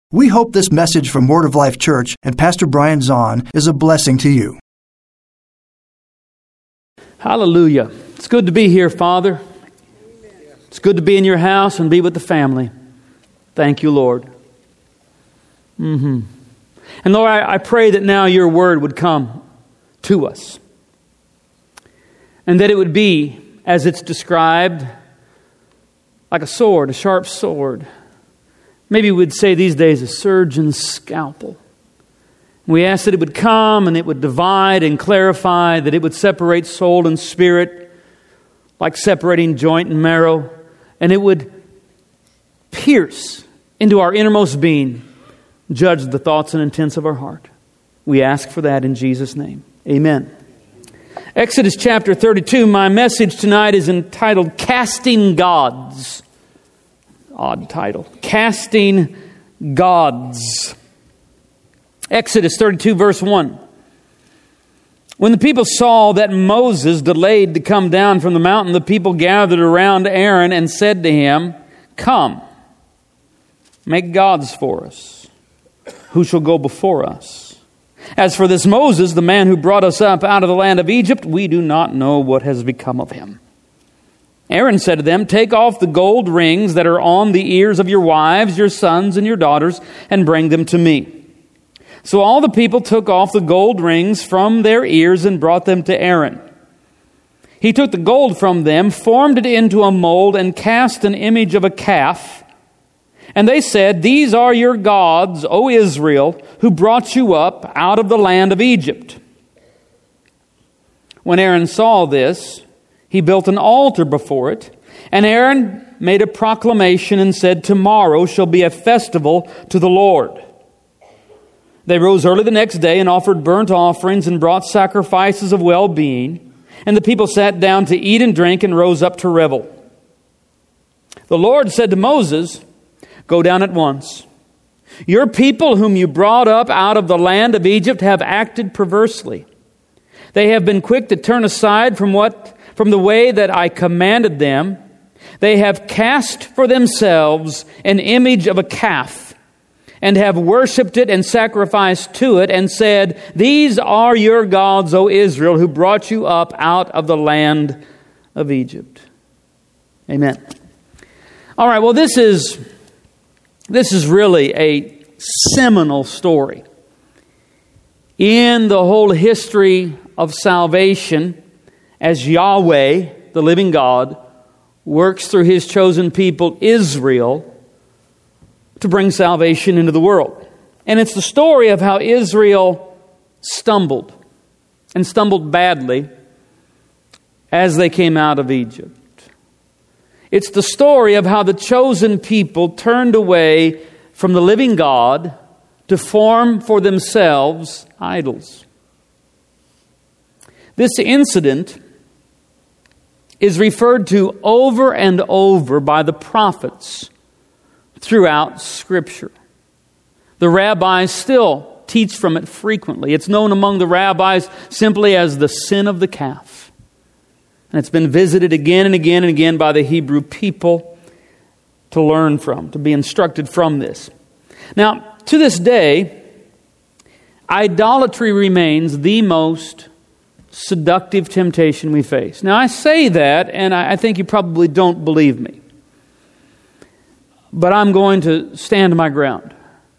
We hope this message from Word of Life Church and Pastor Brian Zahn is a blessing to you. Hallelujah. It's good to be here, Father. It's good to be in your house and be with the family. Thank you, Lord. And Lord, I pray that now your word would come to us. And that it would be, as it's described, like a sword, a sharp sword. Maybe we'd say these days a surgeon's scalpel. We ask that it would come and it would divide and clarify, that it would separate soul and spirit, like separating joint and marrow, and it would pierce into our innermost being, judge the thoughts and intents of our heart. We ask for that in Jesus' name. Amen. Exodus chapter 32, my message tonight is entitled Casting Gods. Odd title. Casting Gods. Exodus 32 verse 1. When the people saw that Moses delayed to come down from the mountain, the people gathered around Aaron and said to him, "Come, make gods for us, who shall go before us. As for this Moses, the man who brought us up out of the land of Egypt, we do not know what has become of him." Aaron said to them, "Take off the gold rings that are on the ears of your wives, your sons, and your daughters, and bring them to me." So all the people took off the gold rings from their ears and brought them to Aaron. He took the gold from them, formed it into a mold, and cast an image of a calf. And they said, "These are your gods, O Israel, who brought you up out of the land of Egypt." When Aaron saw this, he built an altar before it, and Aaron made a proclamation and said, "Tomorrow shall be a festival to the Lord." They rose early the next day and offered burnt offerings and brought sacrifices of well-being, and the people sat down to eat and drink and rose up to revel. The Lord said to Moses, "Go down at once. Your people whom you brought up out of the land of Egypt have acted perversely. They have been quick to turn aside from the way that I commanded them. They have cast for themselves an image of a calf and have worshipped it and sacrificed to it and said, 'These are your gods, O Israel, who brought you up out of the land of Egypt.'" Amen. All right, well, this is really a seminal story in the whole history of salvation, as Yahweh, the living God, works through His chosen people, Israel, to bring salvation into the world. And it's the story of how Israel stumbled, and stumbled badly, as they came out of Egypt. It's the story of how the chosen people turned away from the living God to form for themselves idols. This incident is referred to over and over by the prophets throughout Scripture. The rabbis still teach from it frequently. It's known among the rabbis simply as the sin of the calf. And it's been visited again and again and again by the Hebrew people to learn from, to be instructed from this. Now, to this day, idolatry remains the most seductive temptation we face. Now, I say that, and I think you probably don't believe me. But I'm going to stand my ground.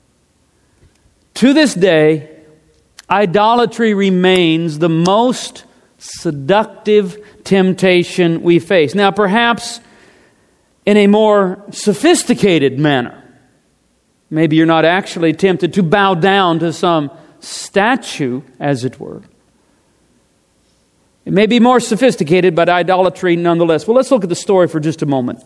To this day, idolatry remains the most seductive temptation we face. Now, perhaps in a more sophisticated manner. Maybe you're not actually tempted to bow down to some statue, as it were. It may be more sophisticated, but idolatry nonetheless. Well, let's look at the story for just a moment.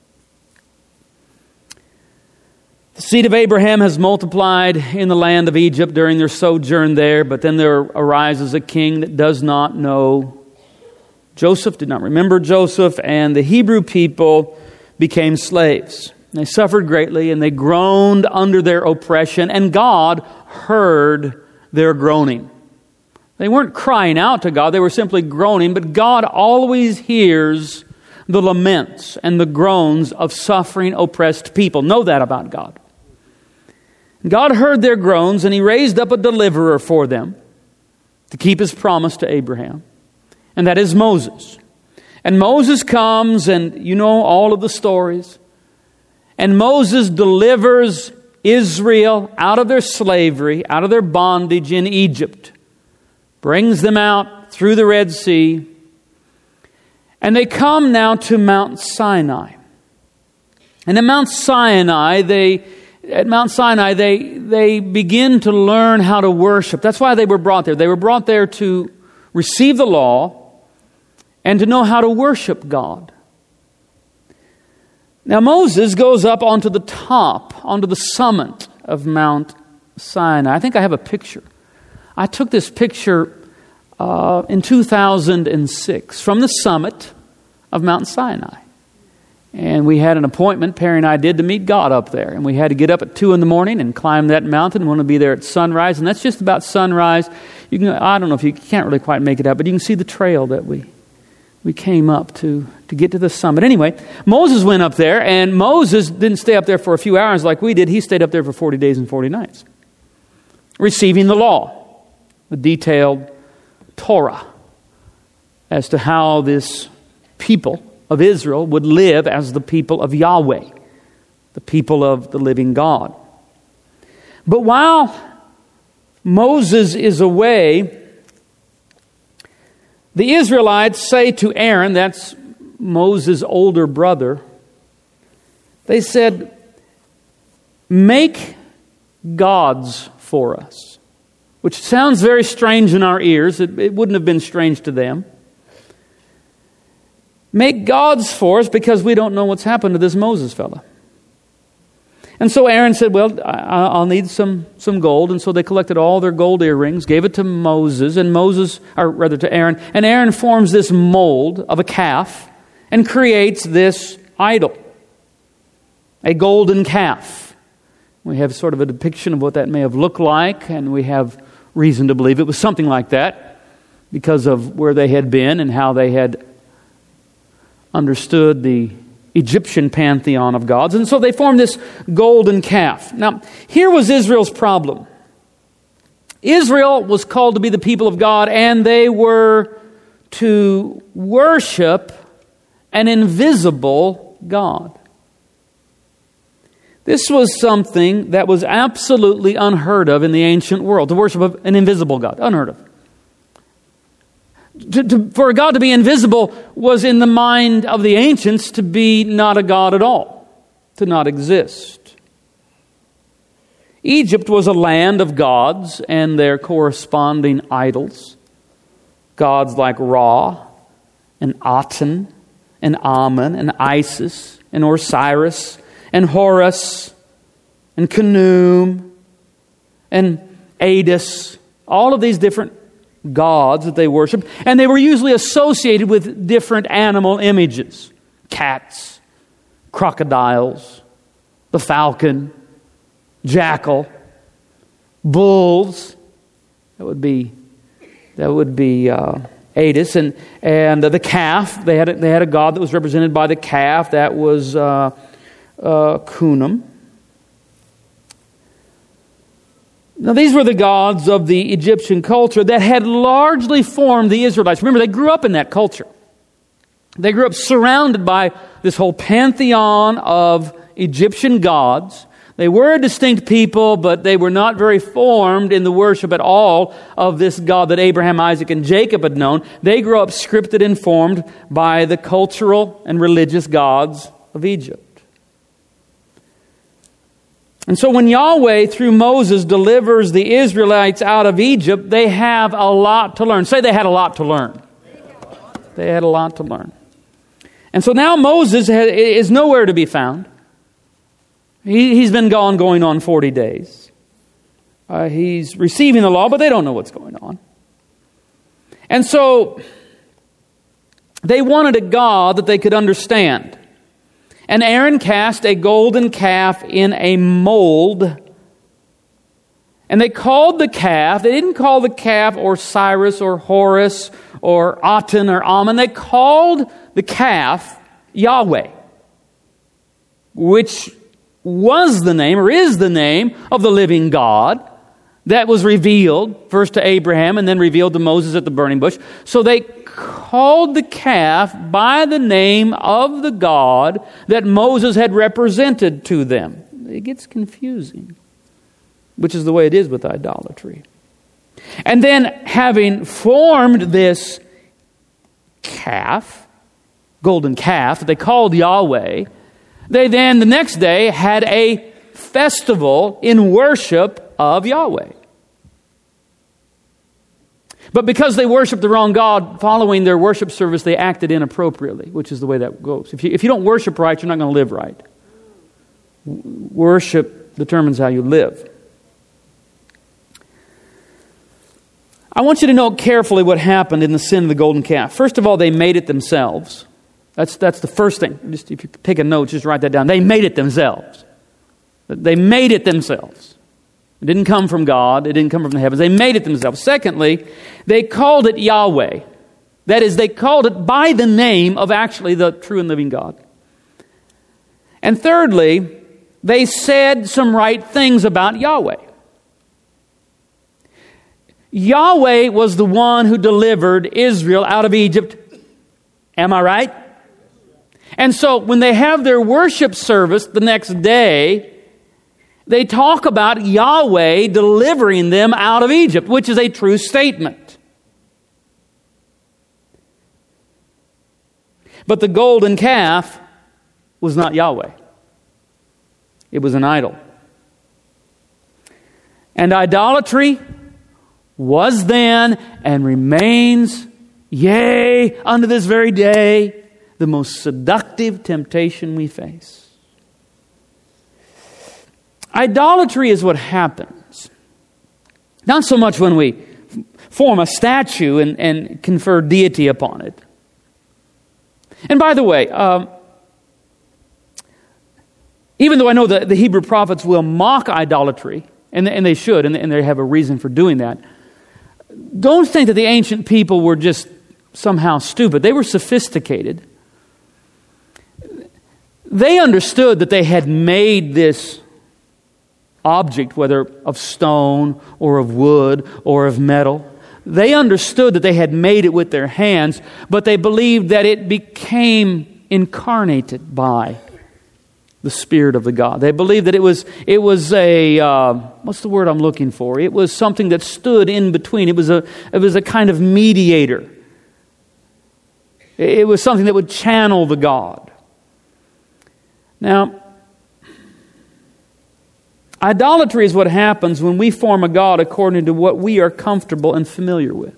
The seed of Abraham has multiplied in the land of Egypt during their sojourn there, but then there arises a king that does not know Joseph, did not remember Joseph, and the Hebrew people became slaves. They suffered greatly, and they groaned under their oppression, and God heard their groaning. They weren't crying out to God, they were simply groaning, but God always hears the laments and the groans of suffering, oppressed people. Know that about God. God heard their groans, and He raised up a deliverer for them to keep His promise to Abraham. And that is Moses. And Moses comes, and you know all of the stories. And Moses delivers Israel out of their slavery, out of their bondage in Egypt. Brings them out through the Red Sea. And they come now to Mount Sinai. And at Mount Sinai, they begin to learn how to worship. That's why they were brought there. They were brought there to receive the law and to know how to worship God. Now Moses goes up onto the top, onto the summit of Mount Sinai. I think I have a picture. I took this picture in 2006 from the summit of Mount Sinai. And we had an appointment, Perry and I did, to meet God up there. And we had to get up at 2 in the morning and climb that mountain. We want to be there at sunrise. And that's just about sunrise. I don't know if you can't really quite make it out, but you can see the trail that we came up to get to the summit. Anyway, Moses went up there, and Moses didn't stay up there for a few hours like we did. He stayed up there for 40 days and 40 nights, receiving the law, the detailed Torah, as to how this people of Israel would live as the people of Yahweh, the people of the living God. But while Moses is away, the Israelites say to Aaron, that's Moses' older brother, they said, "Make gods for us." Which sounds very strange in our ears. It wouldn't have been strange to them. Make gods for us because we don't know what's happened to this Moses fella. And so Aaron said, well, I'll need some gold. And so they collected all their gold earrings, gave it to Moses, to Aaron. And Aaron forms this mold of a calf and creates this idol, a golden calf. We have sort of a depiction of what that may have looked like, and we have reason to believe it was something like that because of where they had been and how they had understood the Egyptian pantheon of gods. And so they formed this golden calf. Now, here was Israel's problem. Israel was called to be the people of God, and they were to worship an invisible God. This was something that was absolutely unheard of in the ancient world, to worship an invisible God. Unheard of. For God to be invisible was in the mind of the ancients to be not a God at all, to not exist. Egypt was a land of gods and their corresponding idols. Gods like Ra and Aten and Ammon and Isis and Osiris and Horus and Khnum and Adis. All of these different gods that they worshiped, and they were usually associated with different animal images. Cats, crocodiles, the falcon, jackal, bulls. That would be Adis, and the calf. They had a god that was represented by the calf. That was Khnum. Now, these were the gods of the Egyptian culture that had largely formed the Israelites. Remember, they grew up in that culture. They grew up surrounded by this whole pantheon of Egyptian gods. They were a distinct people, but they were not very formed in the worship at all of this God that Abraham, Isaac, and Jacob had known. They grew up scripted and formed by the cultural and religious gods of Egypt. And so when Yahweh, through Moses, delivers the Israelites out of Egypt, they have a lot to learn. Say they had a lot to learn. They had a lot to learn. And so now Moses is nowhere to be found. He's been going on 40 days. He's receiving the law, but they don't know what's going on. And so they wanted a God that they could understand. And Aaron cast a golden calf in a mold. And they called the calf, they didn't call the calf Osiris or Horus or Aten or Ammon. They called the calf Yahweh, which was the name, or is the name, of the living God that was revealed first to Abraham and then revealed to Moses at the burning bush. So they called the calf by the name of the God that Moses had represented to them. It gets confusing, which is the way it is with idolatry. And then, having formed this calf, golden calf, that they called Yahweh, they then, the next day, had a festival in worship of Yahweh. But because they worshiped the wrong God, following their worship service, they acted inappropriately, which is the way that goes. If you don't worship right, you're not going to live right. Worship determines how you live. I want you to note carefully what happened in the sin of the golden calf. First of all, they made it themselves. That's the first thing. Just if you take a note, just write that down. They made it themselves. They made it themselves. It didn't come from God. It didn't come from the heavens. They made it themselves. Secondly, they called it Yahweh. That is, they called it by the name of actually the true and living God. And thirdly, they said some right things about Yahweh. Yahweh was the one who delivered Israel out of Egypt. Am I right? And so when they have their worship service the next day, they talk about Yahweh delivering them out of Egypt, which is a true statement. But the golden calf was not Yahweh. It was an idol. And idolatry was then and remains, yea, unto this very day, the most seductive temptation we face. Idolatry is what happens. Not so much when we form a statue and confer deity upon it. And by the way, even though I know that the Hebrew prophets will mock idolatry, and they should, and they have a reason for doing that, don't think that the ancient people were just somehow stupid. They were sophisticated. They understood that they had made this object, whether of stone or of wood or of metal. They understood that they had made it with their hands, but they believed that it became incarnated by the Spirit of the God. They believed that it was a what's the word I'm looking for? It was something that stood in between. It was a kind of mediator. It was something that would channel the God. Now, idolatry is what happens when we form a God according to what we are comfortable and familiar with.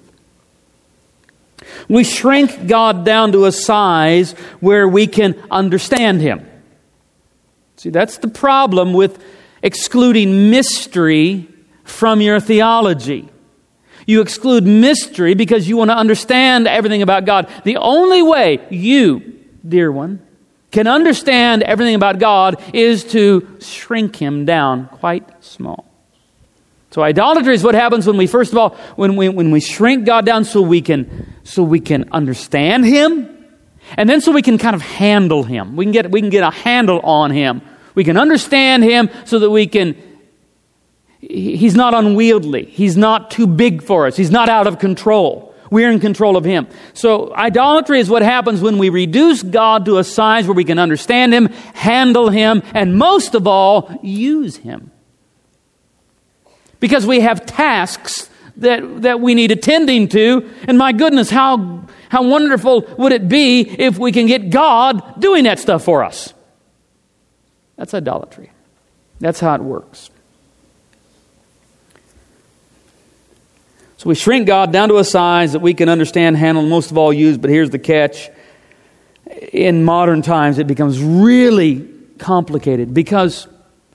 We shrink God down to a size where we can understand Him. See, that's the problem with excluding mystery from your theology. You exclude mystery because you want to understand everything about God. The only way you, dear one, can understand everything about God is to shrink Him down quite small. So idolatry is what happens when we, first of all, when we shrink God down so we can understand Him, and then so we can kind of handle Him. We can get a handle on Him. We can understand Him so that He's not unwieldy. He's not too big for us. He's not out of control. We're in control of Him. So idolatry is what happens when we reduce God to a size where we can understand Him, handle Him, and most of all, use Him. Because we have tasks that we need attending to, and my goodness, how wonderful would it be if we can get God doing that stuff for us? That's idolatry. That's how it works. So we shrink God down to a size that we can understand, handle, and most of all use. But here's the catch. In modern times, it becomes really complicated because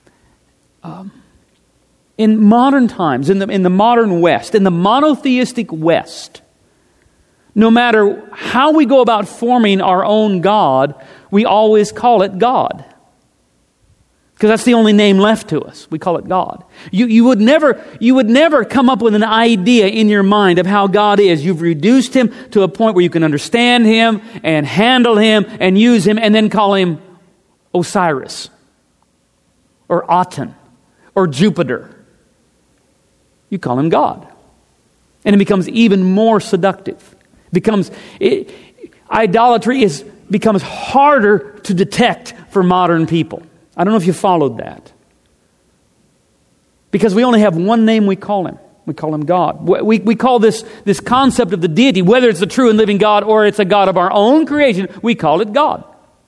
in modern times, in the modern West, in the monotheistic West, no matter how we go about forming our own God, we always call it God. Because that's the only name left to us. We call it God. You would never come up with an idea in your mind of how God is. You've reduced Him to a point where you can understand Him and handle Him and use Him and then call Him Osiris. or Aten or Jupiter. You call him God. And it becomes even more seductive. Idolatry becomes harder to detect for modern people. I don't know if you followed that. Because we only have one name we call him. We call him God. We call this concept of the deity, whether it's the true and living God or it's a God of our own creation, we call it God.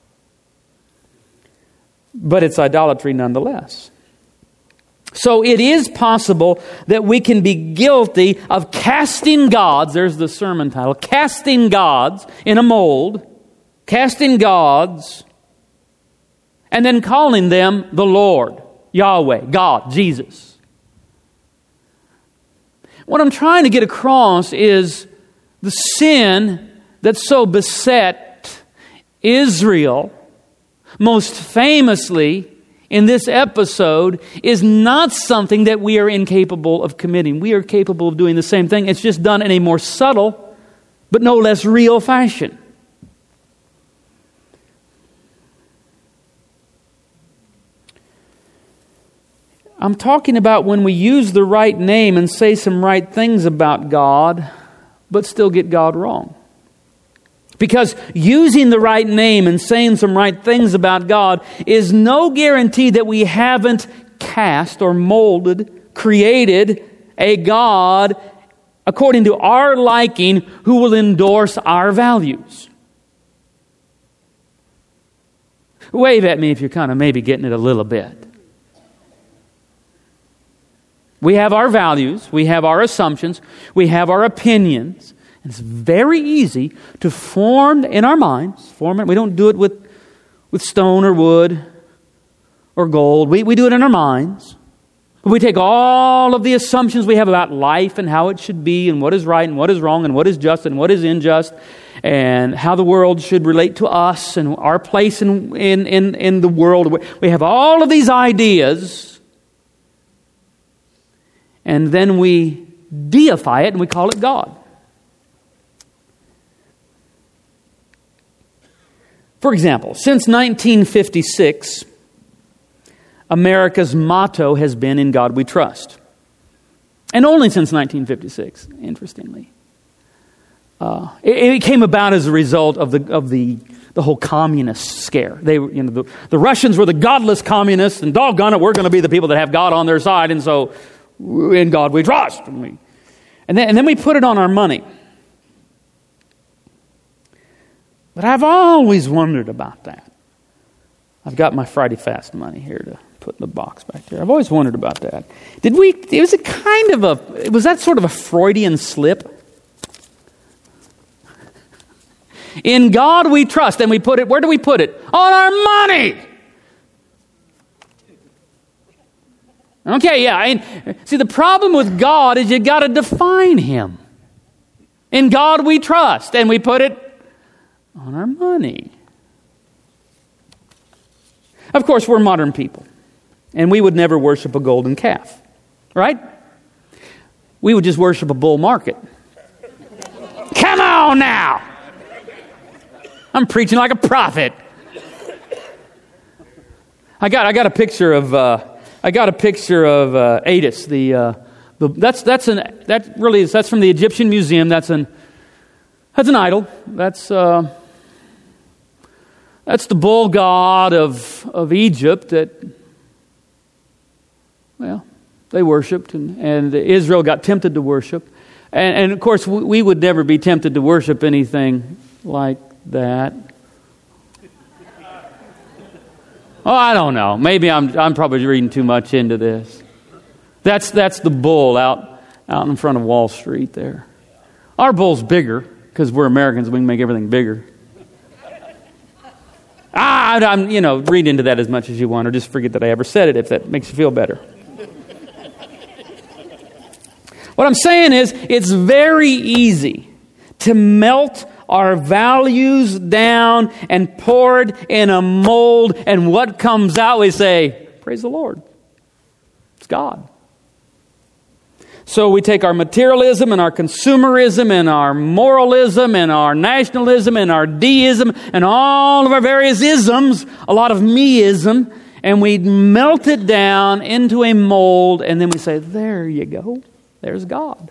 But it's idolatry nonetheless. So it is possible that we can be guilty of casting gods, there's the sermon title, casting gods in a mold, casting gods, and then calling them the Lord, Yahweh, God, Jesus. What I'm trying to get across is the sin that so beset Israel, most famously in this episode, is not something that we are incapable of committing. We are capable of doing the same thing. It's just done in a more subtle, but no less real fashion. I'm talking about when we use the right name and say some right things about God, but still get God wrong. Because using the right name and saying some right things about God is no guarantee that we haven't cast or molded, created a God according to our liking who will endorse our values. Wave at me if you're kind of maybe getting it a little bit. We have our values, we have our assumptions, we have our opinions. And it's very easy to form in our minds. We don't do it with stone or wood or gold. We do it in our minds. We take all of the assumptions we have about life and how it should be and what is right and what is wrong and what is just and what is unjust and how the world should relate to us and our place in the world. We have all of these ideas. And then we deify it and we call it God. For example, since 1956, America's motto has been "In God We Trust." And only since 1956, interestingly. It came about as a result of the whole communist scare. They were, the Russians were the godless communists, and doggone it, we're going to be the people that have God on their side, and so in God we trust. And then we put it on our money. But I've always wondered about that. I've got my Friday fast money here to put in the box back there. I've always wondered about that. Was that sort of a Freudian slip? In God we trust, and we put it, where do we put it? On our money! Okay, yeah. See, the problem with God is you got to define Him. In God we trust, and we put it on our money. Of course, we're modern people, and we would never worship a golden calf, right? We would just worship a bull market. Come on now! I'm preaching like a prophet. I got a picture of Atis. That's from the Egyptian Museum. That's an idol. That's the bull god of Egypt that, well, they worshipped, and Israel got tempted to worship. And of course, we would never be tempted to worship anything like that. Oh, I don't know. Maybe I'm probably reading too much into this. That's the bull out in front of Wall Street there. Our bull's bigger because we're Americans. We can make everything bigger. I'm read into that as much as you want, or just forget that I ever said it if that makes you feel better. What I'm saying is, it's very easy to melt our values down and pour it in a mold, and what comes out, we say, praise the Lord. It's God. So we take our materialism and our consumerism and our moralism and our nationalism and our deism and all of our various isms, a lot of meism, and we melt it down into a mold, and then we say, there you go. There's God.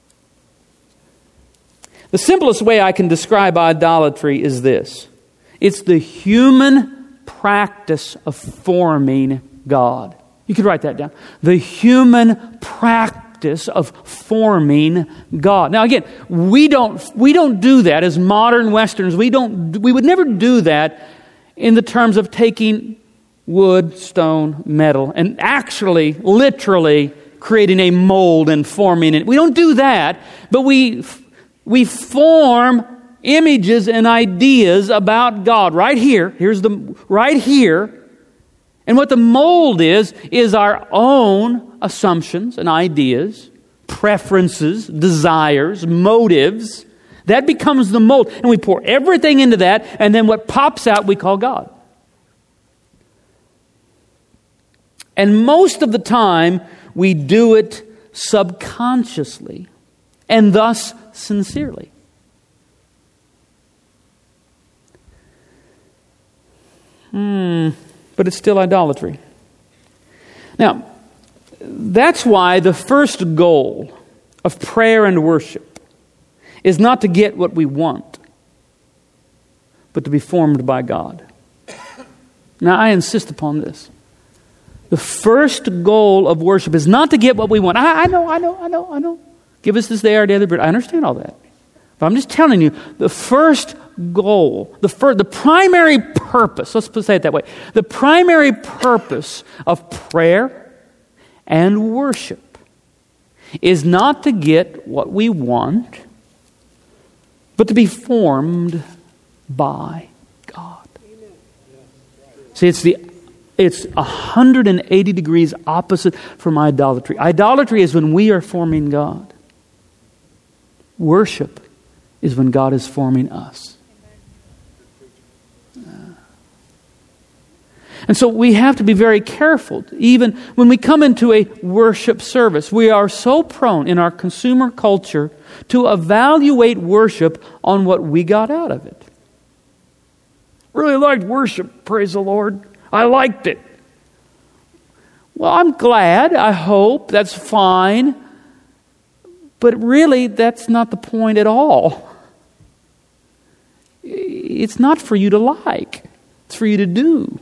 The simplest way I can describe idolatry is this. It's the human practice of forming God. You could write that down. The human practice of forming God. Now again, we don't do that as modern Westerns. We would never do that in the terms of taking wood, stone, metal, and actually, literally creating a mold and forming it. We don't do that, but we form images and ideas about God right here. Right here. And what the mold is our own assumptions and ideas, preferences, desires, motives. That becomes the mold. And we pour everything into that, and then what pops out we call God. And most of the time, we do it subconsciously and thus sincerely. But it's still idolatry. Now, that's why the first goal of prayer and worship is not to get what we want, but to be formed by God. Now, I insist upon this. The first goal of worship is not to get what we want. I know. Give us this, day, our daily bread. I understand all that. But I'm just telling you, the first goal, the primary purpose, let's say it that way, the primary purpose of prayer and worship is not to get what we want, but to be formed by God. See, it's 180 degrees opposite from idolatry. Idolatry is when we are forming God. Worship is when God is forming us. And so we have to be very careful. Even when we come into a worship service, we are so prone in our consumer culture to evaluate worship on what we got out of it. Really liked worship, praise the Lord. I liked it. Well, I'm glad, I hope, that's fine. But really, that's not the point at all. It's not for you to like. It's for you to do.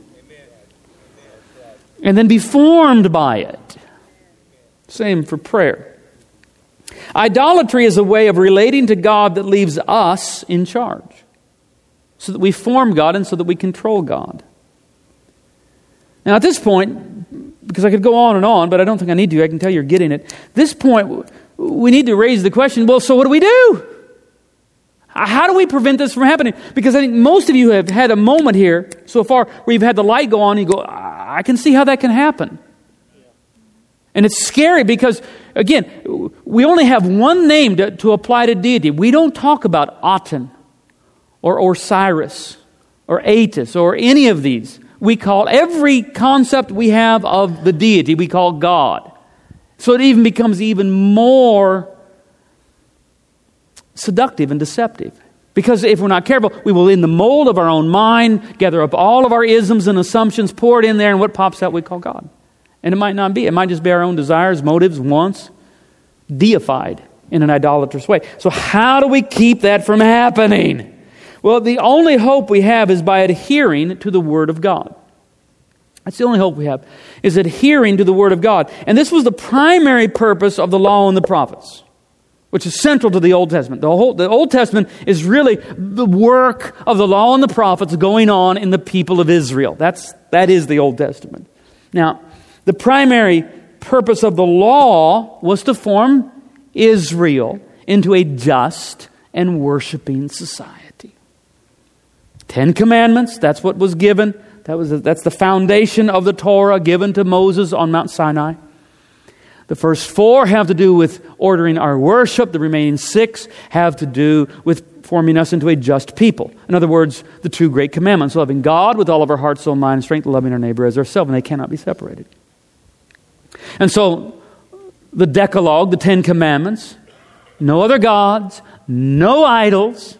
And then be formed by it. Same for prayer. Idolatry is a way of relating to God that leaves us in charge. So that we form God and so that we control God. Now at this point, because I could go on and on, but I don't think I need to, I can tell you're getting it. At this point, we need to raise the question, well, so what do we do? How do we prevent this from happening? Because I think most of you have had a moment here so far where you've had the light go on and you go, I can see how that can happen. And it's scary because, again, we only have one name to apply to deity. We don't talk about Aten or Osiris or Atis or any of these. We call every concept we have of the deity, we call God. So it even becomes even more seductive and deceptive. Because if we're not careful, we will, in the mold of our own mind, gather up all of our isms and assumptions, pour it in there, and what pops out we call God. And it might not be. It might just be our own desires, motives, wants, deified in an idolatrous way. So how do we keep that from happening? Well, the only hope we have is by adhering to the Word of God. That's the only hope we have, is adhering to the Word of God. And this was the primary purpose of the law and the prophets, which is central to the Old Testament. The Old Testament is really the work of the law and the prophets going on in the people of Israel. That is the Old Testament. Now, the primary purpose of the law was to form Israel into a just and worshiping society. 10 Commandments, that's what was given. That's the foundation of the Torah given to Moses on Mount Sinai. The first 4 have to do with ordering our worship. The remaining 6 have to do with forming us into a just people. In other words, the 2 great commandments, loving God with all of our heart, soul, mind, and strength, loving our neighbor as ourselves, and they cannot be separated. And so, the Decalogue, the 10 Commandments, no other gods, no idols,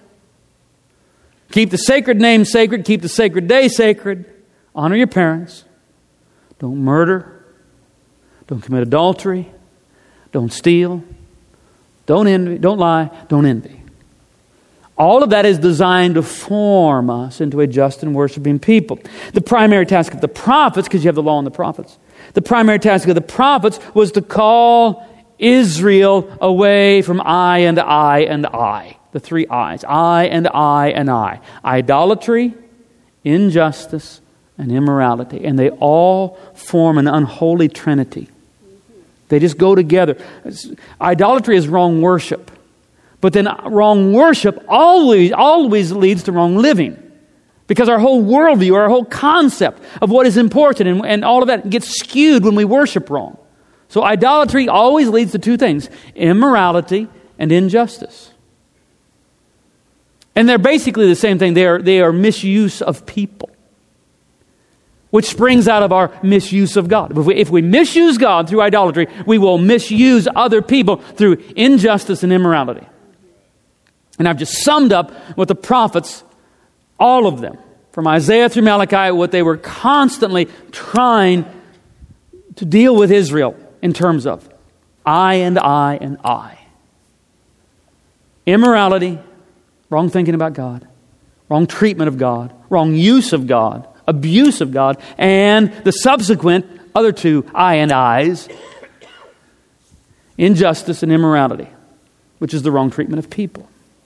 keep the sacred name sacred, keep the sacred day sacred, honor your parents, don't murder, don't commit adultery, don't steal, don't envy, don't lie, don't envy. All of that is designed to form us into a just and worshiping people. The primary task of the prophets, because you have the law and the prophets, the primary task of the prophets was to call Israel away from I and I and I. The three I's. I and I and I. Idolatry, injustice, and immorality. And they all form an unholy trinity. They just go together. Idolatry is wrong worship. But then wrong worship always leads to wrong living. Because our whole worldview, our whole concept of what is important and all of that gets skewed when we worship wrong. So idolatry always leads to two things: immorality and injustice. And they're basically the same thing. They are misuse of people, which springs out of our misuse of God. If we misuse God through idolatry, we will misuse other people through injustice and immorality. And I've just summed up what the prophets, all of them, from Isaiah through Malachi, what they were constantly trying to deal with Israel in terms of I and I and I. Immorality, wrong thinking about God, wrong treatment of God, wrong use of God, abuse of God, and the subsequent other two I and I's, injustice and immorality, which is the wrong treatment of people.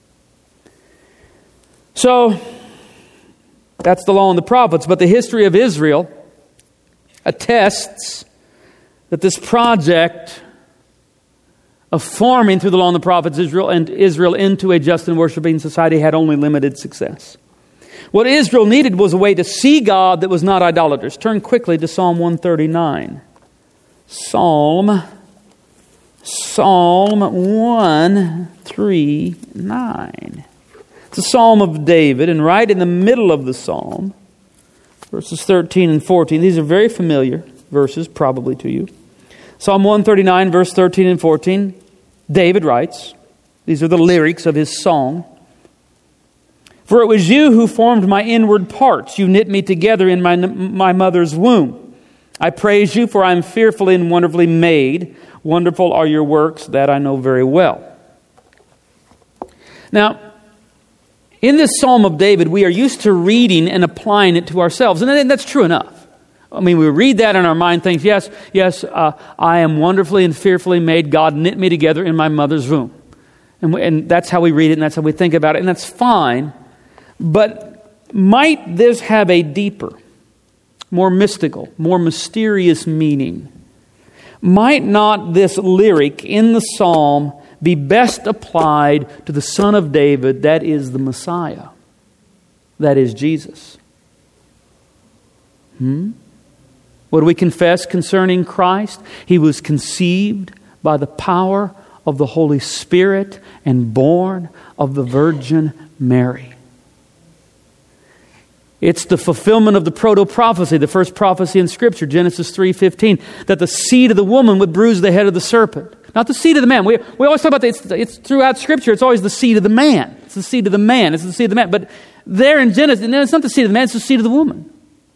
So, that's the law and the prophets, but the history of Israel attests that this project of forming through the law and the prophets Israel into a just and worshiping society had only limited success. What Israel needed was a way to see God that was not idolatrous. Turn quickly to Psalm 139. Psalm 139. It's a psalm of David, and right in the middle of the psalm, verses 13 and 14, these are very familiar verses probably to you. Psalm 139, verse 13 and 14, David writes, these are the lyrics of his song. For it was you who formed my inward parts. You knit me together in my mother's womb. I praise you, for I am fearfully and wonderfully made. Wonderful are your works, that I know very well. Now, in this Psalm of David, we are used to reading and applying it to ourselves. And that's true enough. I mean, we read that and our mind thinks, yes, I am wonderfully and fearfully made. God knit me together in my mother's womb. And that's how we read it and that's how we think about it. And that's fine. But might this have a deeper, more mystical, more mysterious meaning? Might not this lyric in the psalm be best applied to the Son of David, that is the Messiah, that is Jesus? What do we confess concerning Christ? He was conceived by the power of the Holy Spirit and born of the Virgin Mary. It's the fulfillment of the proto-prophecy, the first prophecy in Scripture, Genesis 3:15, that the seed of the woman would bruise the head of the serpent. Not the seed of the man. We always talk about it's throughout Scripture, it's always the seed of the man. It's the seed of the man. It's the seed of the man. But there in Genesis, it's not the seed of the man, it's the seed of the woman.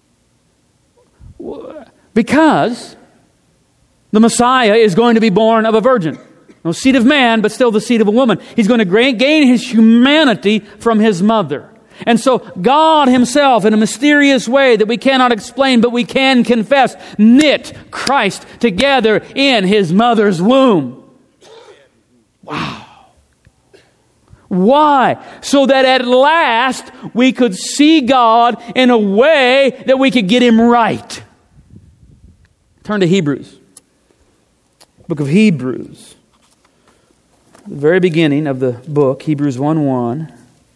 Because the Messiah is going to be born of a virgin. No seed of man, but still the seed of a woman. He's going to gain his humanity from his mother. And so God himself, in a mysterious way that we cannot explain, but we can confess, knit Christ together in his mother's womb. Wow. Why? So that at last we could see God in a way that we could get him right. Turn to Hebrews. Book of Hebrews. The very beginning of the book, Hebrews 1:1.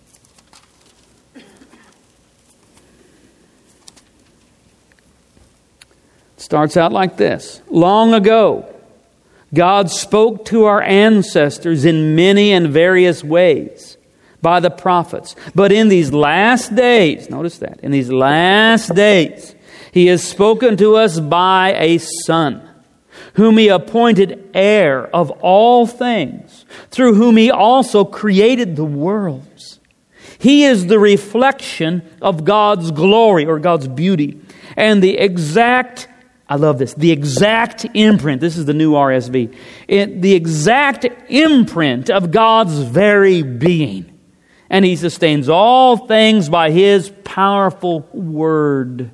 Starts out like this. Long ago, God spoke to our ancestors in many and various ways by the prophets. But in these last days, notice that, in these last days, he has spoken to us by a Son, whom he appointed heir of all things, through whom he also created the worlds. He is the reflection of God's glory or God's beauty and the exact I love this. The exact imprint. This is the new RSV. The exact imprint of God's very being. And He sustains all things by His powerful word.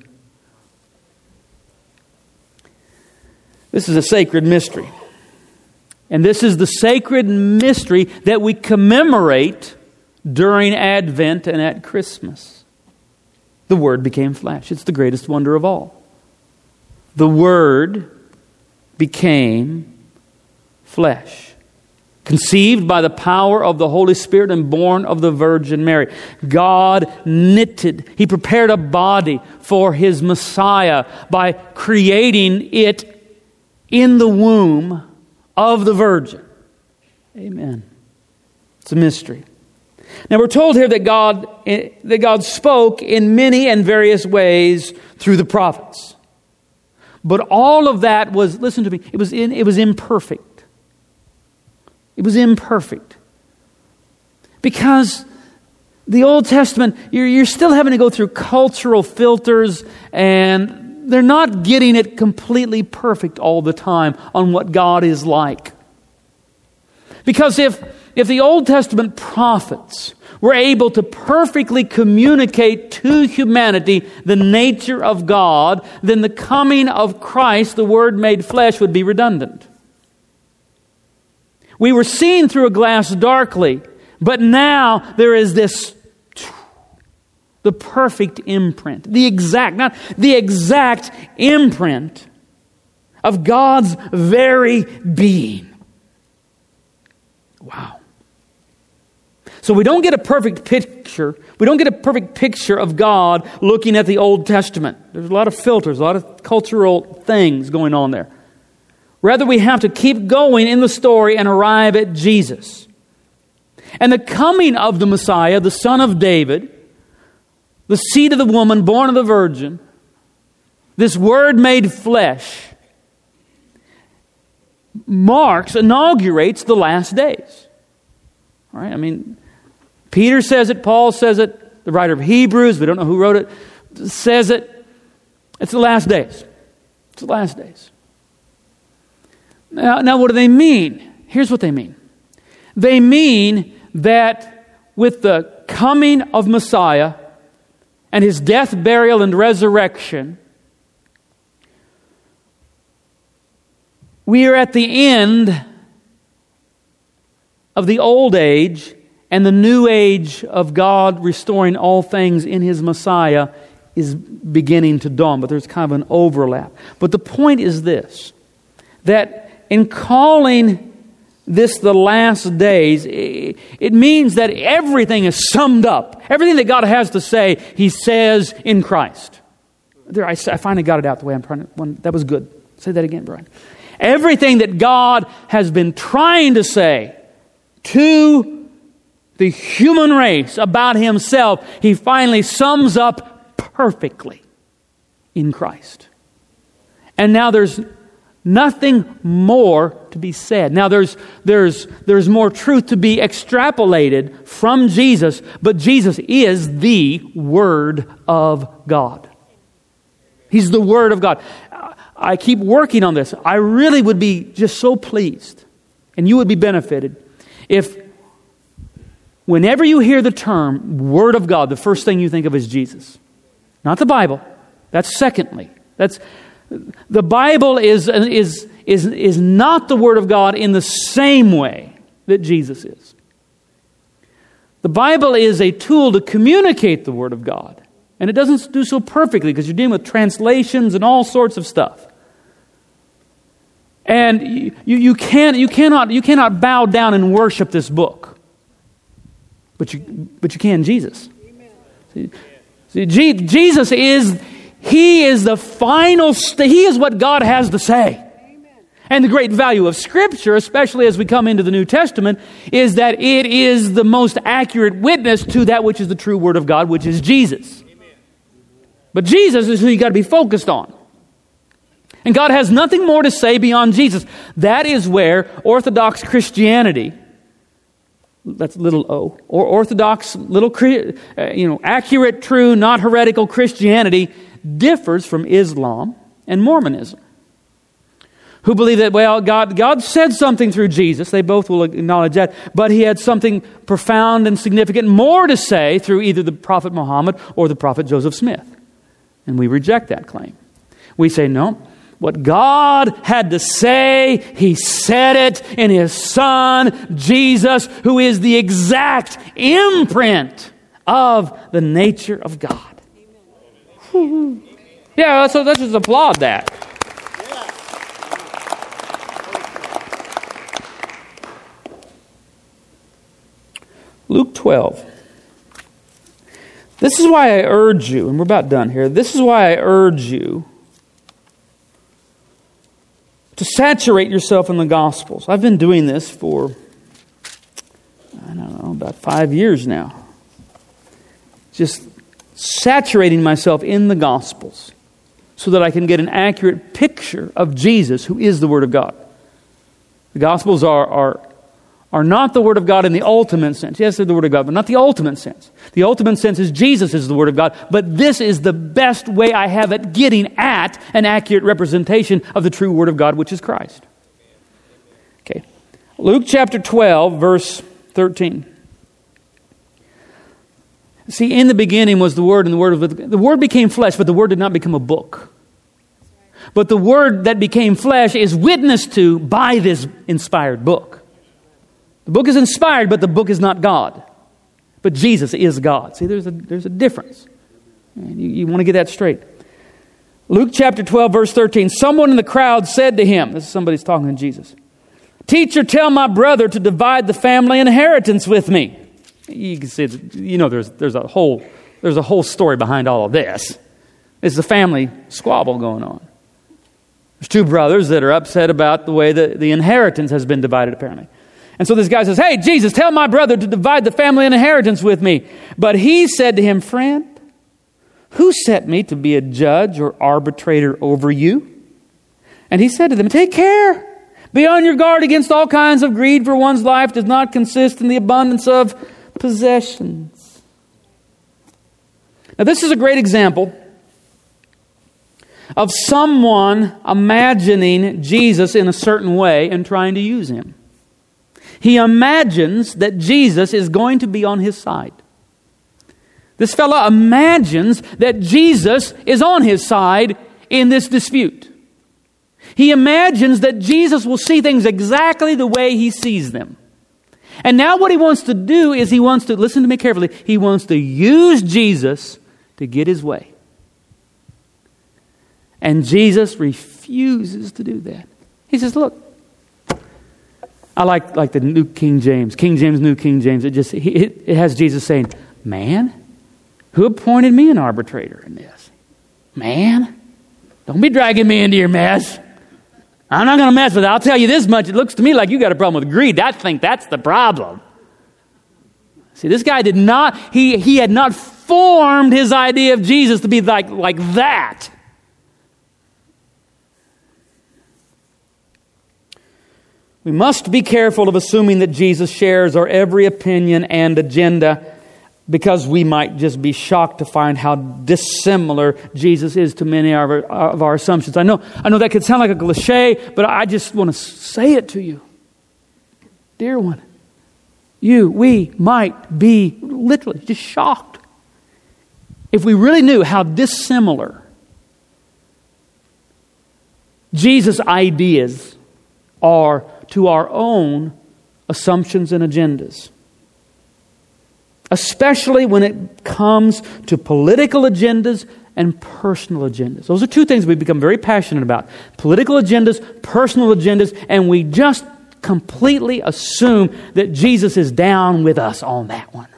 This is a sacred mystery. And this is the sacred mystery that we commemorate during Advent and at Christmas. The Word became flesh. It's the greatest wonder of all. The Word became flesh. Conceived by the power of the Holy Spirit and born of the Virgin Mary. God knitted. He prepared a body for His Messiah by creating it in the womb of the Virgin. Amen. It's a mystery. Now we're told here that God spoke in many and various ways through the prophets. But all of that was, listen to me, it was imperfect. It was imperfect. Because the Old Testament, you're still having to go through cultural filters, and they're not getting it completely perfect all the time on what God is like. Because if the Old Testament prophets were able to perfectly communicate to humanity the nature of God, then the coming of Christ, the Word made flesh, would be redundant. We were seen through a glass darkly, but now there is this, the perfect imprint, not the exact imprint of God's very being. Wow. So we don't get a perfect picture. We don't get a perfect picture of God looking at the Old Testament. There's a lot of filters, a lot of cultural things going on there. Rather, we have to keep going in the story and arrive at Jesus. And the coming of the Messiah, the Son of David, the seed of the woman, born of the Virgin, this Word made flesh, inaugurates the last days. All right? I mean, Peter says it, Paul says it, the writer of Hebrews, we don't know who wrote it, says it. It's the last days. It's the last days. Now, what do they mean? Here's what they mean. They mean that with the coming of Messiah and His death, burial, and resurrection, we are at the end of the old age, and the new age of God restoring all things in His Messiah is beginning to dawn. But there's kind of an overlap. But the point is this, that in calling this the last days, it means that everything is summed up. Everything that God has to say, He says in Christ. There, I finally got it out the way I'm trying to. That was good. Say that again, Brian. Everything that God has been trying to say to the human race about Himself, He finally sums up perfectly in Christ. And now there's nothing more to be said. Now there's more truth to be extrapolated from Jesus, but Jesus is the Word of God. He's the Word of God. I keep working on this. I really would be just so pleased, and you would be benefited, if whenever you hear the term Word of God, the first thing you think of is Jesus. Not the Bible. That's secondly. The Bible is not the Word of God in the same way that Jesus is. The Bible is a tool to communicate the Word of God. And it doesn't do so perfectly because you're dealing with translations and all sorts of stuff. And you cannot bow down and worship this book. But you can Jesus. See, Jesus is... He is the final, He is what God has to say. Amen. And the great value of Scripture, especially as we come into the New Testament, is that it is the most accurate witness to that which is the true Word of God, which is Jesus. Amen. But Jesus is who you got to be focused on. And God has nothing more to say beyond Jesus. That is where Orthodox Christianity, that's little o, or Orthodox, accurate, true, not heretical Christianity differs from Islam and Mormonism. who believe that, well, God said something through Jesus. They both will acknowledge that. But he had something profound and significant more to say through either the prophet Muhammad or the prophet Joseph Smith. And we reject that claim. We say, no, what God had to say, He said it in His Son, Jesus, who is the exact imprint of the nature of God. Amen. Yeah, so let's just applaud that. Luke 12. This is why I urge you, and we're about done here, this is why I urge you to saturate yourself in the Gospels. I've been doing this for, about 5 years now. Just saturating myself in the Gospels so that I can get an accurate picture of Jesus, who is the Word of God. The Gospels are not the Word of God in the ultimate sense. Yes, they're the Word of God, but not the ultimate sense. The ultimate sense is Jesus is the Word of God, but this is the best way I have at getting at an accurate representation of the true Word of God, which is Christ. Okay. Luke chapter 12, verse 13. See, in the beginning was the Word, and the Word became flesh, but the Word did not become a book. But the Word that became flesh is witnessed to by this inspired book. The book is inspired, but the book is not God. But Jesus is God. See, there's a difference. And you want to get that straight. Luke chapter 12, verse 13. Someone in the crowd said to him, this is somebody's talking to Jesus, "Teacher, tell my brother to divide the family inheritance with me." You can see, there's a whole story behind all of this. It's a family squabble going on. There's two brothers that are upset about the way that the inheritance has been divided, apparently. And so this guy says, "Hey, Jesus, tell my brother to divide the family inheritance with me." But he said to him, "Friend, who set me to be a judge or arbitrator over you?" And he said to them, "Take care. Be on your guard against all kinds of greed, for one's life does not consist in the abundance of possessions." Now, this is a great example of someone imagining Jesus in a certain way and trying to use him. He imagines that Jesus is going to be on his side. This fellow imagines that Jesus is on his side in this dispute. He imagines that Jesus will see things exactly the way he sees them. And now what he wants to do is listen to me carefully, he wants to use Jesus to get his way. And Jesus refuses to do that. He says, look, I like the New King James. King James, New King James. It has Jesus saying, "Man, who appointed me an arbitrator in this? Man, don't be dragging me into your mess. I'm not going to mess with it. I'll tell you this much. It looks to me like you got a problem with greed. I think that's the problem." See, this guy did not, he had not formed his idea of Jesus to be like that. We must be careful of assuming that Jesus shares our every opinion and agenda, because we might just be shocked to find how dissimilar Jesus is to many of our assumptions. I know that could sound like a cliche, but I just want to say it to you. Dear one, we might be literally just shocked if we really knew how dissimilar Jesus' ideas are to our own assumptions and agendas. Especially when it comes to political agendas and personal agendas. Those are two things we become very passionate about. Political agendas, personal agendas, and we just completely assume that Jesus is down with us on that one.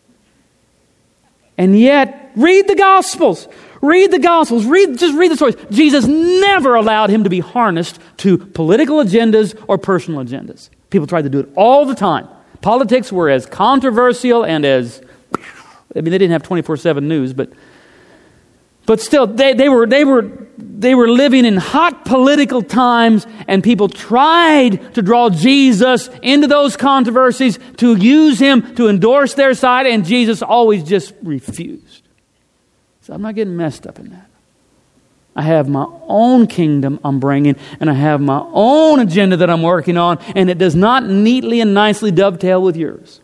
And yet, read the Gospels. Read the Gospels. Just read the stories. Jesus never allowed him to be harnessed to political agendas or personal agendas. People tried to do it all the time. Politics were as controversial and as, they didn't have 24/7 news, but still, they were living in hot political times, and people tried to draw Jesus into those controversies, to use him to endorse their side, and Jesus always just refused. So I'm not getting messed up in that. I have my own kingdom I'm bringing, and I have my own agenda that I'm working on, and it does not neatly and nicely dovetail with yours.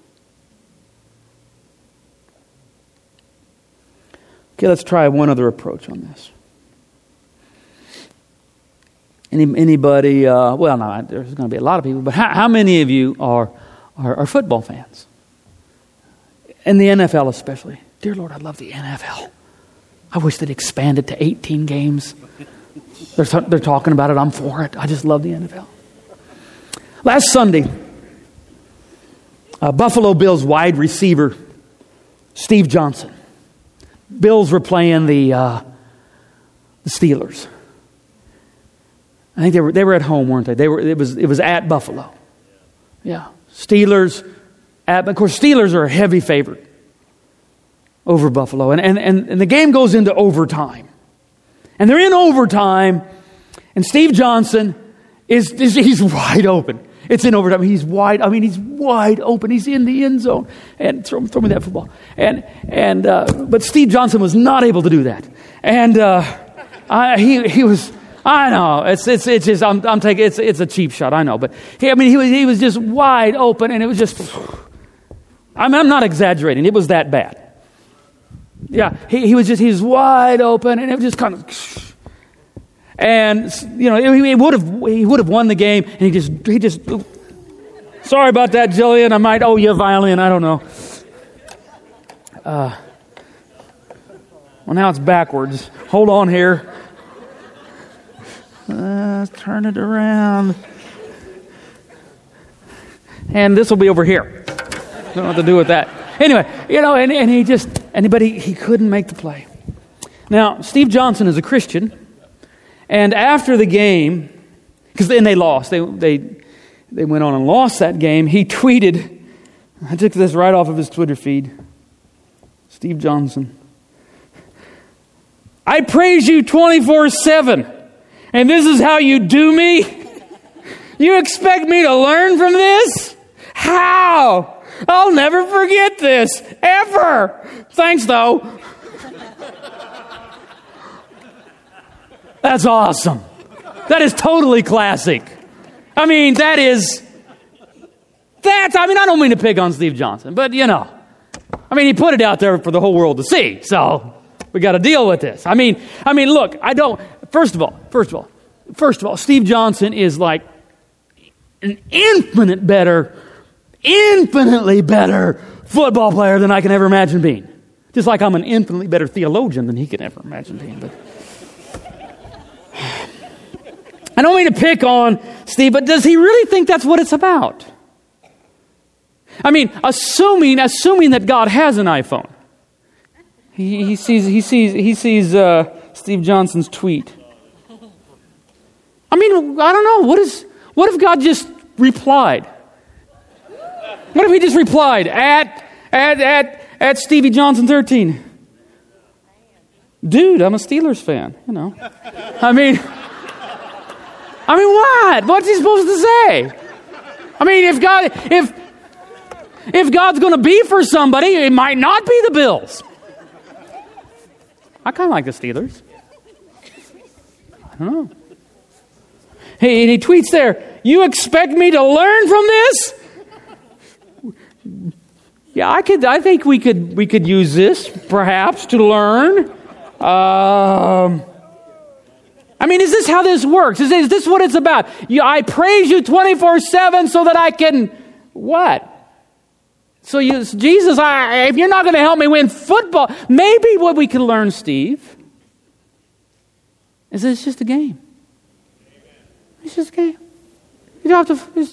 Okay, let's try one other approach on this. Anybody, well, no, there's going to be a lot of people, but how many of you are football fans? And the NFL especially. Dear Lord, I love the NFL. I wish they'd expand it to 18 games. They're talking about it. I'm for it. I just love the NFL. Last Sunday, Buffalo Bills wide receiver Steve Johnson. Bills were playing the Steelers. I think they were at home, weren't they? It was at Buffalo. Yeah, Steelers. Of course, Steelers are a heavy favorite over Buffalo, and the game goes into overtime, and they're in overtime, and Steve Johnson he's wide open. It's in overtime. He's wide open. He's in the end zone, and throw me that football. But Steve Johnson was not able to do that, and he was. I know it's just I'm taking it's a cheap shot. I know, but he was just wide open, and it was just. I'm not exaggerating. It was that bad. Yeah, he was wide open, and it was just kind of. And he would have won the game, and he just. Sorry about that, Jillian. I might owe you a violin. I don't know. Well, now it's backwards. Hold on here. Turn it around. And this will be over here. Don't know what to do with that. Anyway, and he couldn't make the play. Now, Steve Johnson is a Christian, and after the game, because then they lost. They went on and lost that game. He tweeted, I took this right off of his Twitter feed. Steve Johnson. I praise you 24/7. And this is how you do me? You expect me to learn from this? How? I'll never forget this, ever. Thanks, though. That's awesome. That is totally classic. I don't mean to pick on Steve Johnson, but he put it out there for the whole world to see. So we got to deal with this. Look, First of all, Steve Johnson is like an infinitely better football player than I can ever imagine being. Just like I'm an infinitely better theologian than he can ever imagine being. But I don't mean to pick on Steve, but does he really think that's what it's about? Assuming that God has an iPhone. He sees Steve Johnson's tweet. I don't know. What if God just replied? What if he just replied at Stevie Johnson 13? Dude, I'm a Steelers fan. What? What's he supposed to say? If God's going to be for somebody, it might not be the Bills. I kind of like the Steelers. I don't know. Hey, he tweets there, you expect me to learn from this? Yeah, I think we could use this, perhaps, to learn. Is this how this works? Is this what it's about? I praise you 24/7 so that I can, what? So Jesus, if you're not going to help me win football, maybe what we can learn, Steve, is that it's just a game. It's just a game. You don't have to.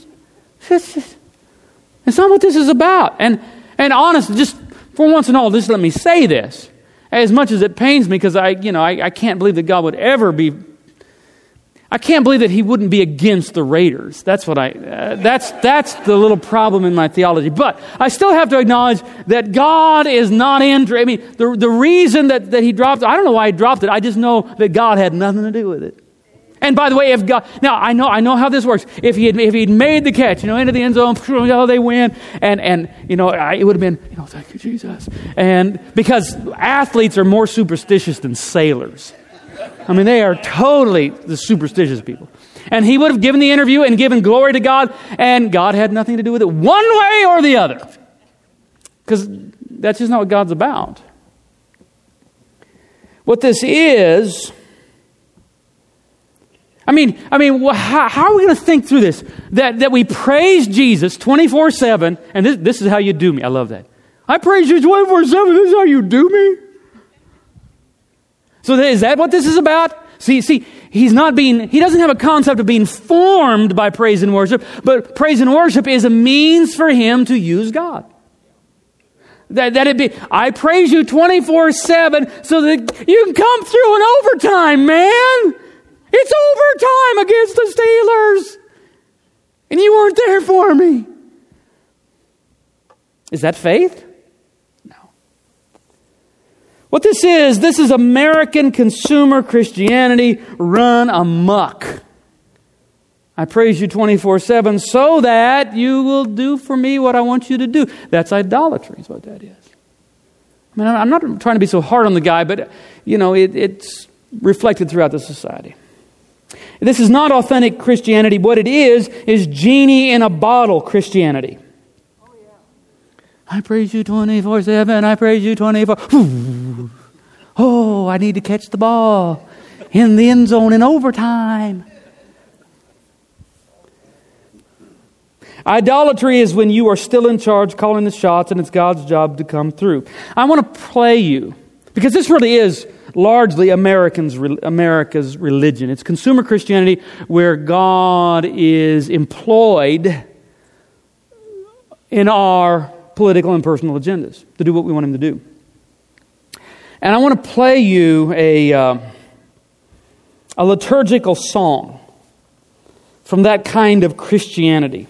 It's not what this is about. And honestly, just for once and all, just let me say this. As much as it pains me, because I can't believe that God would ever be. I can't believe that He wouldn't be against the Raiders. That's what that's the little problem in my theology. But I still have to acknowledge that God is not interested. The reason that He dropped it, I don't know why He dropped it. I just know that God had nothing to do with it. And by the way, if God, now I know how this works. If he'd made the catch, into the end zone, they win, and it would have been, thank you, Jesus. And because athletes are more superstitious than sailors. I mean, they are totally the superstitious people. And he would have given the interview and given glory to God, and God had nothing to do with it one way or the other. Because that's just not what God's about. What this is, how are we going to think through this? That we praise Jesus 24/7, and this is how you do me. I love that. I praise you 24/7, this is how you do me? So is that what this is about? See, he doesn't have a concept of being formed by praise and worship, but praise and worship is a means for him to use God. I praise you 24/7 so that you can come through in overtime, man. It's overtime against the Steelers. And you weren't there for me. Is that faith? No. What this is American consumer Christianity run amok. I praise you 24/7 so that you will do for me what I want you to do. That's idolatry is what that is. I mean, I'm not trying to be so hard on the guy, but, it's reflected throughout the society. This is not authentic Christianity. What it is genie in a bottle Christianity. Oh, yeah. I praise you 24/7. I praise you 24. Oh, I need to catch the ball in the end zone in overtime. Idolatry is when you are still in charge, calling the shots, and it's God's job to come through. I want to play you, because this really is largely America's religion. It's consumer Christianity where God is employed in our political and personal agendas to do what we want him to do. And I want to play you a liturgical song from that kind of Christianity.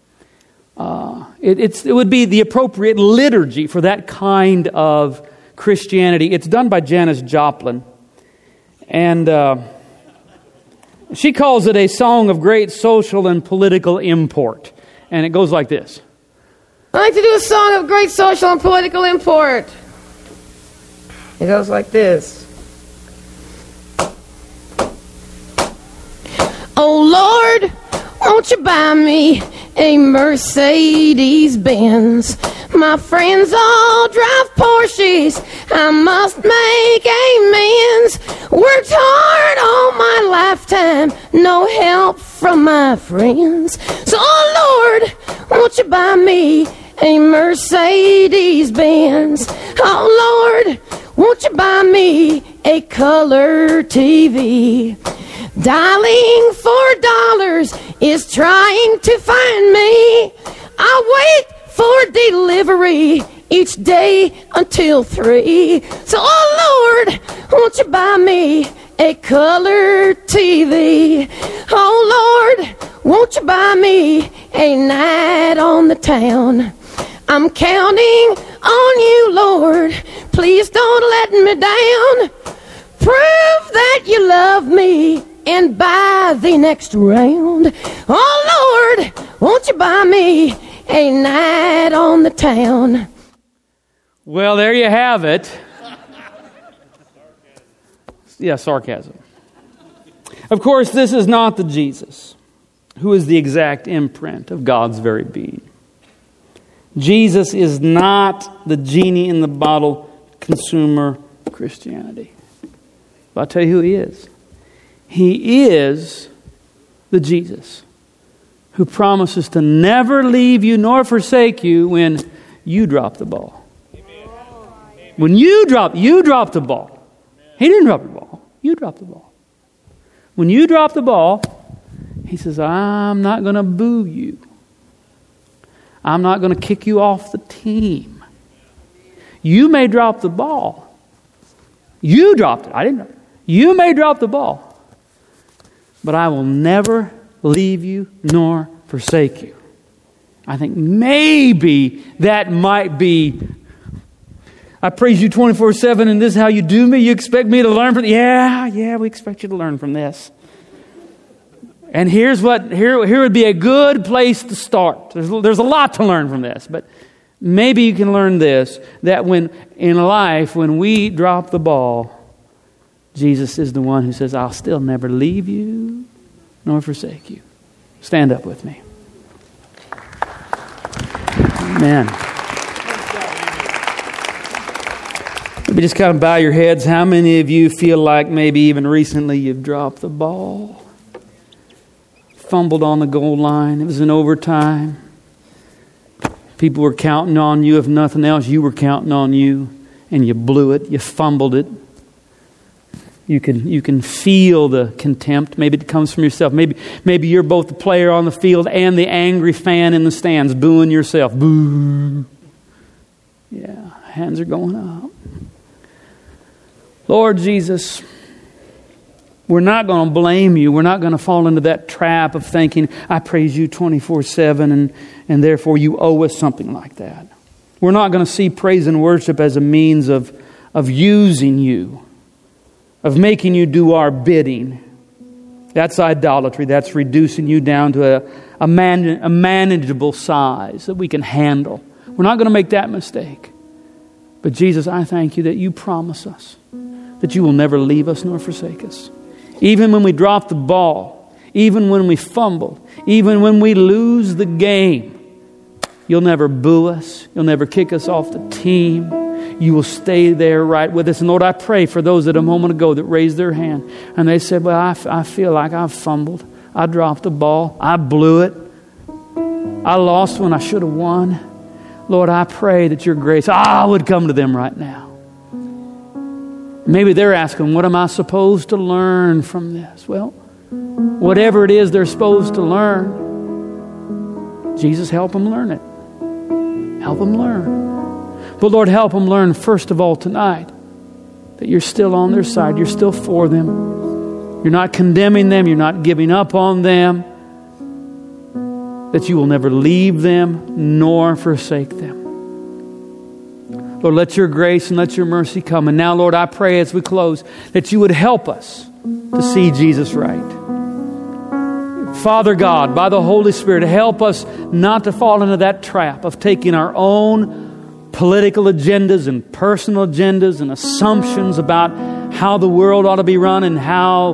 It would be the appropriate liturgy for that kind of Christianity. It's done by Janis Joplin. And she calls it a song of great social and political import. And it goes like this. I like to do a song of great social and political import. It goes like this. Oh Lord, won't you buy me a Mercedes-Benz? My friends all drive Porsches. I must make amends. Worked hard all my lifetime, no help from my friends. So, oh Lord, won't you buy me a Mercedes-Benz? Oh Lord, won't you buy me a color TV? Dialing $4 is trying to find me. I wait for delivery each day until 3. So, oh Lord, won't you buy me a color TV? Oh Lord, won't you buy me a night on the town? I'm counting on you, Lord. Please don't let me down. Prove that you love me and buy the next round. Oh Lord, won't you buy me a night on the town? Well, there you have it. Yeah, sarcasm. Of course, this is not the Jesus who is the exact imprint of God's very being. Jesus is not the genie in the bottle consumer Christianity. But I'll tell you who he is. He is the Jesus who promises to never leave you nor forsake you when you drop the ball. Amen. When you drop the ball. He didn't drop the ball. You dropped the ball. When you drop the ball, he says, I'm not going to boo you. I'm not going to kick you off the team. You may drop the ball. You dropped it. I didn't drop it. You may drop the ball. But I will never leave you nor forsake you. I think maybe that might be, I praise you 24/7 and this is how you do me. You expect me to learn from, yeah, we expect you to learn from this. And here would be a good place to start. There's a lot to learn from this, but maybe you can learn this, that when in life, when we drop the ball, Jesus is the one who says, I'll still never leave you nor forsake you. Stand up with me. Amen. Maybe just kind of bow your heads. How many of you feel like maybe even recently you've dropped the ball? Fumbled on the goal line. It was in overtime. People were counting on you. If nothing else, you were counting on you. And you blew it. You fumbled it. You can feel the contempt. Maybe it comes from yourself. Maybe you're both the player on the field and the angry fan in the stands, booing yourself. Boo. Yeah, hands are going up. Lord Jesus, we're not going to blame you. We're not going to fall into that trap of thinking, I praise you 24/7 and therefore you owe us something like that. We're not going to see praise and worship as a means of using you, of making you do our bidding. That's idolatry. That's reducing you down to a manageable size that we can handle. We're not going to make that mistake. But Jesus, I thank you that you promise us that you will never leave us nor forsake us. Even when we drop the ball, even when we fumble, even when we lose the game, you'll never boo us. You'll never kick us off the team. You will stay there right with us. And Lord, I pray for those that a moment ago that raised their hand and they said, well, I feel like I've fumbled. I dropped the ball. I blew it. I lost when I should have won. Lord, I pray that your grace would come to them right now. Maybe they're asking, what am I supposed to learn from this? Well, whatever it is they're supposed to learn, Jesus, help them learn it. Help them learn. But Lord, help them learn first of all tonight that you're still on their side. You're still for them. You're not condemning them. You're not giving up on them. That you will never leave them nor forsake them. Lord, let your grace and let your mercy come. And now, Lord, I pray as we close that you would help us to see Jesus right. Father God, by the Holy Spirit, help us not to fall into that trap of taking our own political agendas and personal agendas and assumptions about how the world ought to be run and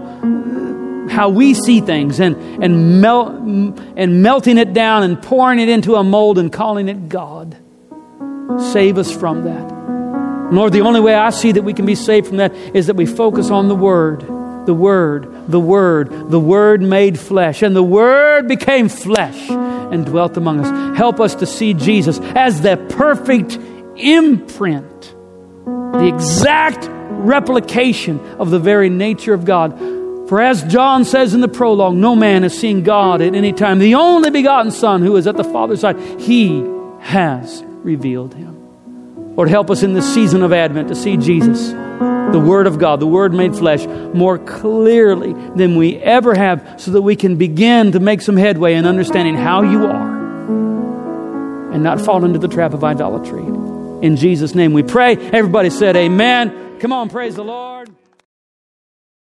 how we see things and melting it down and pouring it into a mold and calling it God. Save us from that. Lord, the only way I see that we can be saved from that is that we focus on the Word. The Word, the Word, the Word made flesh. And the Word became flesh and dwelt among us. Help us to see Jesus as the perfect imprint, the exact replication of the very nature of God. For as John says in the prologue, no man has seen God at any time. The only begotten Son who is at the Father's side, He has revealed Him. Lord, help us in this season of Advent to see Jesus, the Word of God, the Word made flesh, more clearly than we ever have, so that we can begin to make some headway in understanding how you are and not fall into the trap of idolatry. In Jesus' name we pray. Everybody said amen. Come on, praise the Lord.